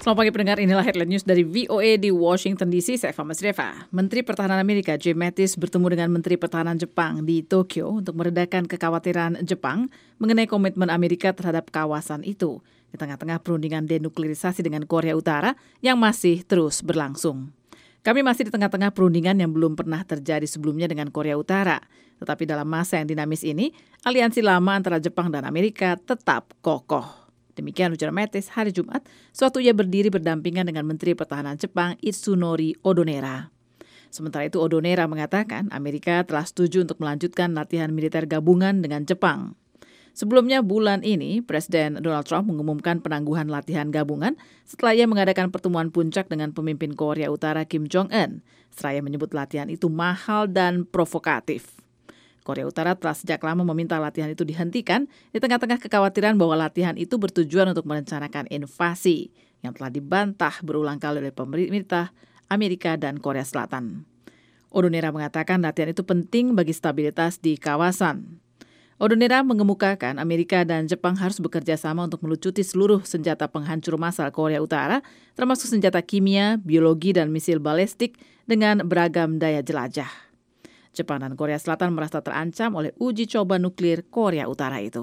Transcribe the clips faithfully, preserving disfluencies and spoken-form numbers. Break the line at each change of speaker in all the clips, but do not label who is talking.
Selamat pagi pendengar, inilah headline news dari V O A di Washington D C. Saya Eva Masreva. Menteri Pertahanan Amerika Jim Mattis bertemu dengan Menteri Pertahanan Jepang di Tokyo untuk meredakan kekhawatiran Jepang mengenai komitmen Amerika terhadap kawasan itu di tengah-tengah perundingan denuklerisasi dengan Korea Utara yang masih terus berlangsung. Kami masih di tengah-tengah perundingan yang belum pernah terjadi sebelumnya dengan Korea Utara. Tetapi dalam masa yang dinamis ini, aliansi lama antara Jepang dan Amerika tetap kokoh. Demikian ujar Mattis hari Jumat, sewaktu ia berdiri berdampingan dengan Menteri Pertahanan Jepang Itsunori Odonera. Sementara itu Odonera mengatakan Amerika telah setuju untuk melanjutkan latihan militer gabungan dengan Jepang. Sebelumnya bulan ini, Presiden Donald Trump mengumumkan penangguhan latihan gabungan setelah ia mengadakan pertemuan puncak dengan pemimpin Korea Utara Kim Jong-un. Seraya menyebut latihan itu mahal dan provokatif. Korea Utara telah sejak lama meminta latihan itu dihentikan di tengah-tengah kekhawatiran bahwa latihan itu bertujuan untuk merencanakan invasi yang telah dibantah berulang kali oleh pemerintah Amerika dan Korea Selatan. Odonera mengatakan latihan itu penting bagi stabilitas di kawasan. Odonera mengemukakan Amerika dan Jepang harus bekerja sama untuk melucuti seluruh senjata penghancur massal Korea Utara, termasuk senjata kimia, biologi, dan misil balistik dengan beragam daya jelajah. Jepang dan Korea Selatan merasa terancam oleh uji coba nuklir Korea Utara itu.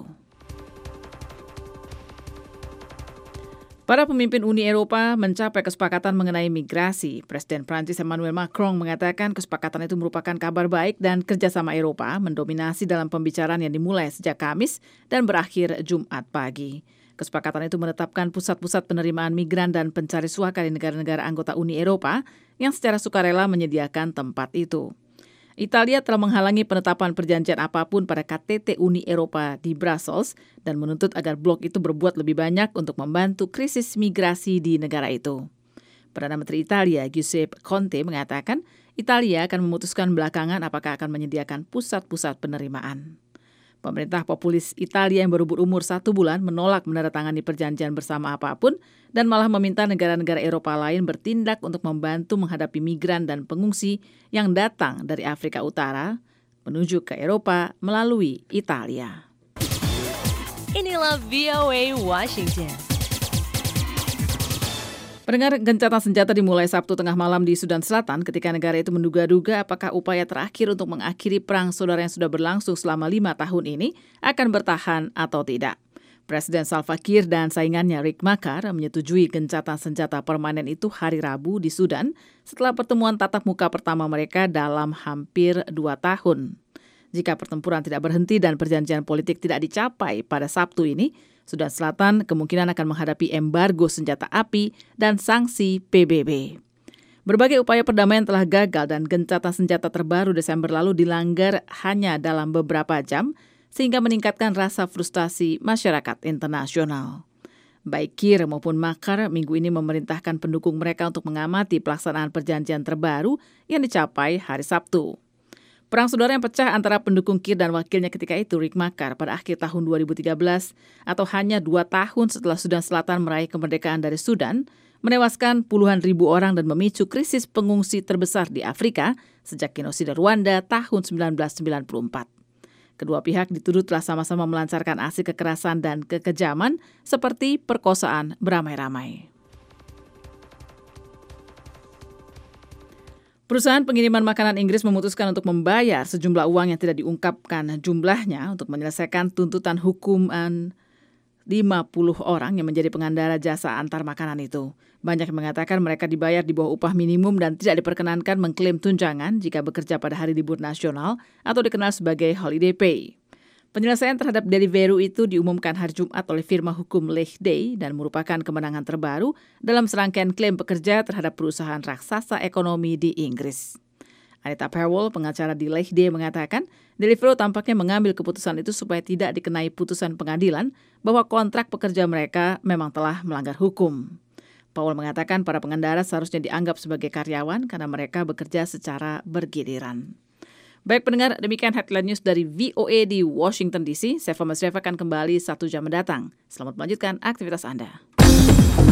Para pemimpin Uni Eropa mencapai kesepakatan mengenai migrasi. Presiden Prancis Emmanuel Macron mengatakan kesepakatan itu merupakan kabar baik dan kerjasama Eropa mendominasi dalam pembicaraan yang dimulai sejak Kamis dan berakhir Jumat pagi. Kesepakatan itu menetapkan pusat-pusat penerimaan migran dan pencari suaka di negara-negara anggota Uni Eropa yang secara sukarela menyediakan tempat itu. Italia telah menghalangi penetapan perjanjian apapun pada K T T Uni Eropa di Brussels dan menuntut agar blok itu berbuat lebih banyak untuk membantu krisis migrasi di negara itu. Perdana Menteri Italia Giuseppe Conte mengatakan Italia akan memutuskan belakangan apakah akan menyediakan pusat-pusat penerimaan. Pemerintah populis Italia yang baru berumur satu bulan menolak menandatangani perjanjian bersama apapun dan malah meminta negara-negara Eropa lain bertindak untuk membantu menghadapi migran dan pengungsi yang datang dari Afrika Utara menuju ke Eropa melalui Italia.
Inilah V O A Washington.
Pendengar, gencatan senjata dimulai Sabtu tengah malam di Sudan Selatan ketika negara itu menduga-duga apakah upaya terakhir untuk mengakhiri perang saudara yang sudah berlangsung selama lima tahun ini akan bertahan atau tidak. Presiden Salva Kiir dan saingannya Riek Machar menyetujui gencatan senjata permanen itu hari Rabu di Sudan setelah pertemuan tatap muka pertama mereka dalam hampir dua tahun. Jika pertempuran tidak berhenti dan perjanjian politik tidak dicapai pada Sabtu ini, Sudan Selatan kemungkinan akan menghadapi embargo senjata api dan sanksi P B B. Berbagai upaya perdamaian telah gagal dan gencatan senjata terbaru Desember lalu dilanggar hanya dalam beberapa jam, sehingga meningkatkan rasa frustasi masyarakat internasional. Baik Kiir maupun Machar minggu ini memerintahkan pendukung mereka untuk mengamati pelaksanaan perjanjian terbaru yang dicapai hari Sabtu. Perang saudara yang pecah antara pendukung Kiir dan wakilnya ketika itu, Riek Machar, pada akhir tahun dua ribu tiga belas atau hanya dua tahun setelah Sudan Selatan meraih kemerdekaan dari Sudan, menewaskan puluhan ribu orang dan memicu krisis pengungsi terbesar di Afrika sejak genosida Rwanda tahun sembilan belas sembilan puluh empat. Kedua pihak dituduh telah sama-sama melancarkan aksi kekerasan dan kekejaman seperti perkosaan beramai-ramai. Perusahaan pengiriman makanan Inggris memutuskan untuk membayar sejumlah uang yang tidak diungkapkan jumlahnya untuk menyelesaikan tuntutan hukuman lima puluh orang yang menjadi pengendara jasa antar makanan itu. Banyak yang mengatakan mereka dibayar di bawah upah minimum dan tidak diperkenankan mengklaim tunjangan jika bekerja pada hari libur nasional atau dikenal sebagai holiday pay. Penyelesaian terhadap Deliveroo itu diumumkan hari Jumat oleh firma hukum Leigh dan merupakan kemenangan terbaru dalam serangkaian klaim pekerja terhadap perusahaan raksasa ekonomi di Inggris. Anita Powell, pengacara di Leigh mengatakan Deliveroo tampaknya mengambil keputusan itu supaya tidak dikenai putusan pengadilan bahwa kontrak pekerja mereka memang telah melanggar hukum. Powell mengatakan para pengendara seharusnya dianggap sebagai karyawan karena mereka bekerja secara bergiliran. Baik pendengar, demikian headline news dari V O A di Washington D C. Saya Eva Masreva akan kembali satu jam mendatang. Selamat melanjutkan aktivitas Anda.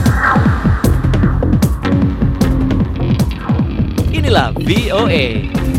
Inilah V O A.